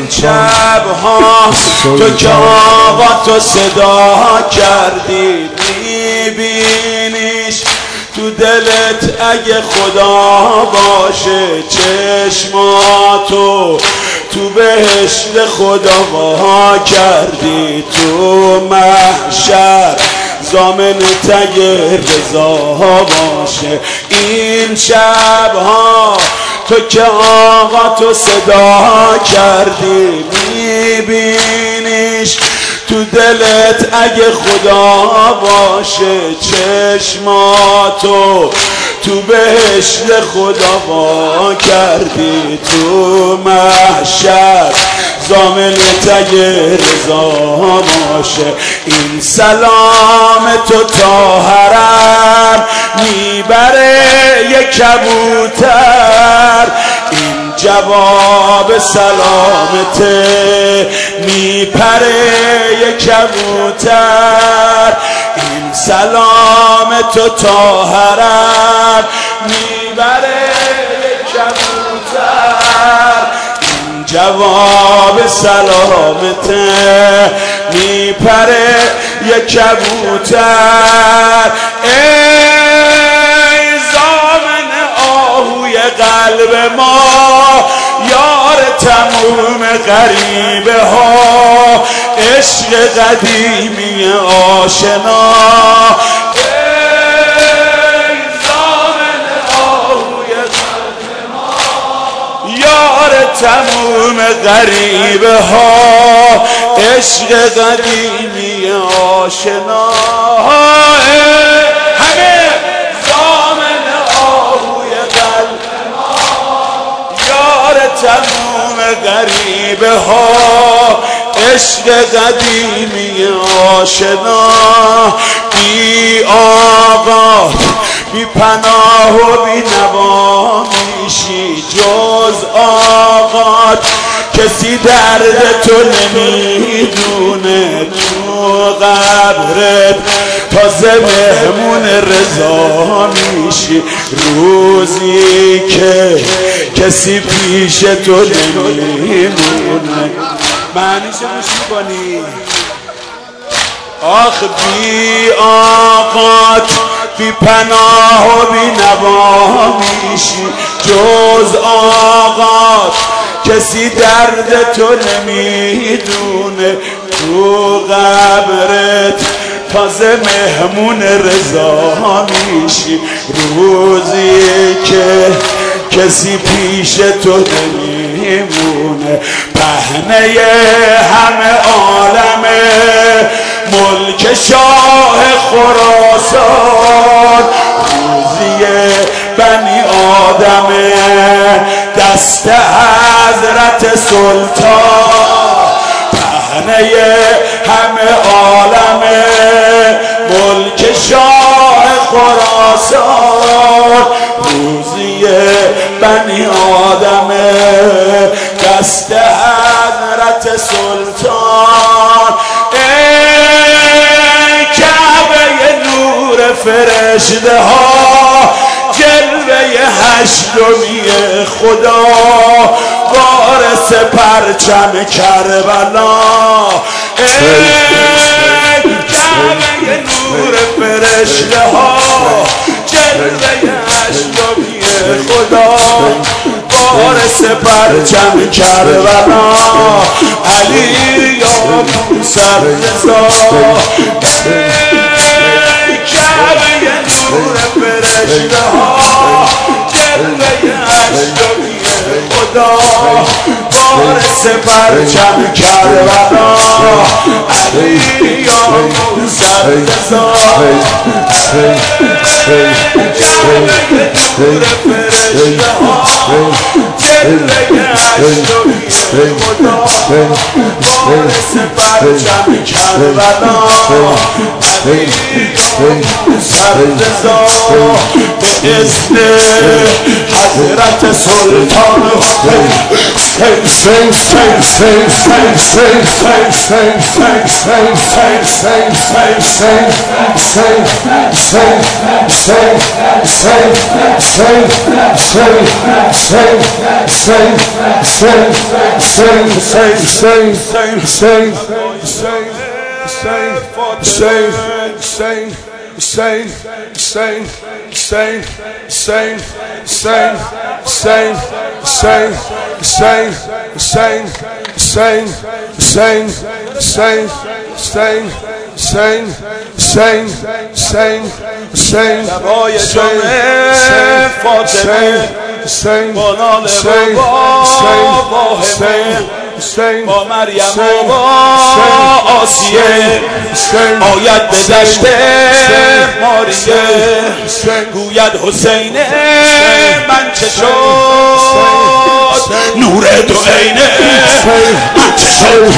شبها تو که آقا تو صدا کردی میبینیش تو دلت اگه خدا باشه چشماتو تو بهشت خدا وا کردی تو محشر ضامن تگ رضا باشه این شبها تو که آقا تو صدا کردی میبینیش تو دلت اگه خدا باشه چشماتو تو بهشت خدا وا کردی تو محشر ضامن تگ رضا باشه این سلام تو تا حرم میبره یک کبوتر این جواب سلامته میپره یک کبوتر این سلام تو تا حرم میبره یک کبوتر این جواب سلامته میپره یک کبوتر ای ضامن آهوی قلب ما یار تموم غریبه ها عشق قدیمی آشنا ای ضامن آهوی قلب ما یار تموم غریبه ها عشق قدیمی آشنا همه ضامن آهوی قلب ما یار تموم غریبه ها عشق قدیمی آشنا بی آقا بی پناه و بی نوا میشی جز آقات کسی درد تو نمیدونه تو قبرت تازه مهمون رضا میشی روزی که کسی پیش تو نمیمونه معنیشو گوش میکنی آخ بی آقات بی پناه و بی نوا میشی جز آقات کسی درد تو نمیدونه تو قبرت تازه مهمون رضا میشی روزی که کسی پیش تو نمیمونه پهنه همه عالمه ملک شاه خراسان روزی بنی آدمه دست حضرت سلطان پهنه همه عالمه ملک شاه خراسان روزی بنی آدمه دست حضرت سلطان ای کعبه نور فرشته ها جلوه هشتمی خدا وارث پرچم کربلا ای کعبه نور فرشته ها جلوه هشتمی خدا وارث پرچم کربلا علی یا موسی رضا کعبه نور فرشته ها جلوه هشتمی خدا وارث پرچم کربلا علی یا موسی رضا کعبه نور فرشته ها جلوه هشتمی خدا وارث پرچم کربلا علی یا موسی رضا به اسم حضرت سلطان شبای جان فاطمه با نال بابا همه با مریم و با آسیه آید به دشت ماریه گوید حسین من چه شد نور دو عینه من چه شد